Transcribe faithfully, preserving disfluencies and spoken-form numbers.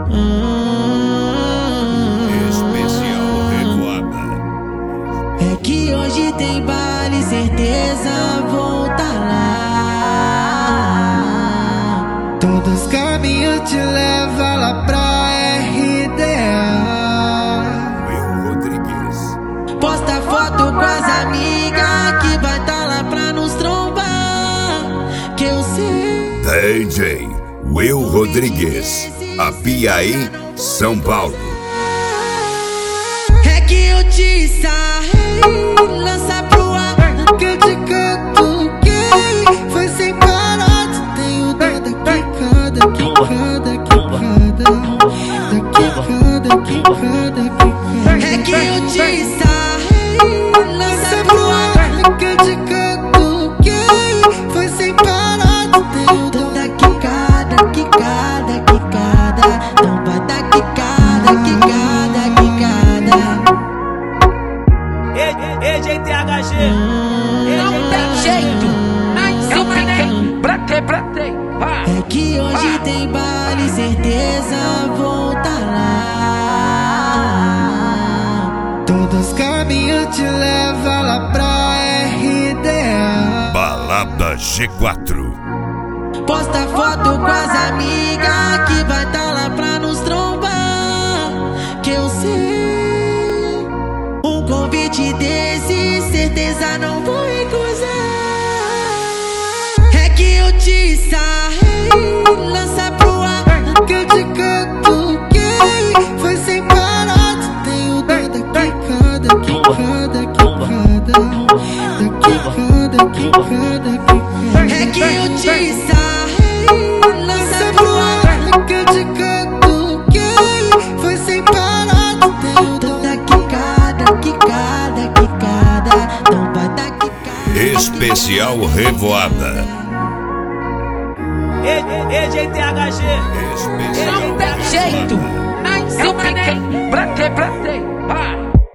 Especial Revoada. É que hoje tem baile, certeza vou tá lá. Todos os caminhos te levam lá pra R D A. Will Rodrigues. Posta foto com as amigas que vai tá lá pra nos trombar. Que eu sei. D J Will Rodrigues, Apiaí, São Paulo. É que eu te sarrei, lança pro ar. Que eu te canto gay, foi sem parar. Tenho dó da quicada, quicada, quicada, da quicada, quicada, quicada. É que eu te sarrei, lança pro ar. Que eu te canto gay, foi sem parar. Tenho dó Da quicada, quicada, quicada. Não vai dar quicada, quicada, quicada. E J T H G. Não tem jeito, não tem bratei, bratei. É que hoje tem baile, certeza vou tá lá. Todos os caminhos te levam lá pra R D A. Balada G quatro. Posta foto com as amigas que vai tá lá pra nos trombar. Que eu sei, um convite desse certeza não vou recusar. É que eu te sarrei, lança pro ar. Que eu te canto gay, foi sem parar. Tenho dó da quicada, quicada, quicada, da quicada, quicada, quicada. É que eu te sarrei, lança pro ar. Que eu te canto gay, foi sem parar. Tenho dó Da quicada, quicada, quicada. Não vai dar quicada. Especial Revoada. E J T H G. Especial